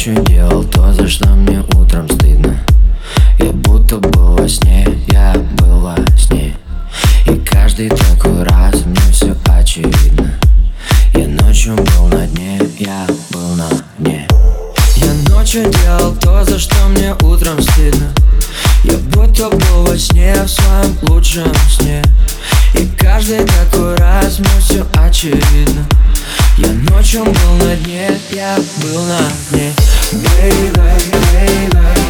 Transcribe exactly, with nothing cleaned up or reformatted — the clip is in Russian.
ночью делал то, за что мне утром стыдно. Я будто был во сне, я был во сне. И каждый такой раз мне все очевидно. Я ночью был на дне, я был на дне. Я ночью делал то, за что мне утром стыдно. Я будто был во сне, в своем лучшем сне. И каждый такой раз мне все очевидно. Я ночью был на дне, я был на дне. Baby, baby